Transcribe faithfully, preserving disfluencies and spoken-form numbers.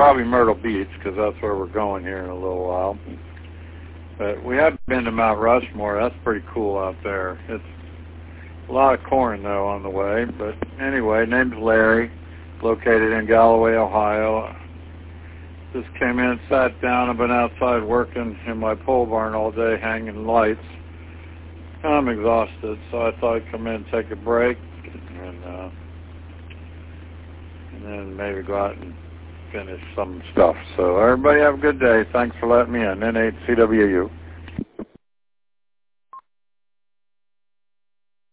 probably Myrtle Beach, because that's where we're going here in a little while. But we have been to Mount Rushmore. That's pretty cool out there. It's a lot of corn, though, on the way. But anyway, name's Larry, located in Galloway, Ohio. Just came in, sat down. I've been outside working in my pole barn all day, hanging lights. I'm exhausted, so I thought I'd come in and take a break, and, uh, and then maybe go out and finish some stuff. So everybody have a good day. Thanks for letting me in. N eight C W U.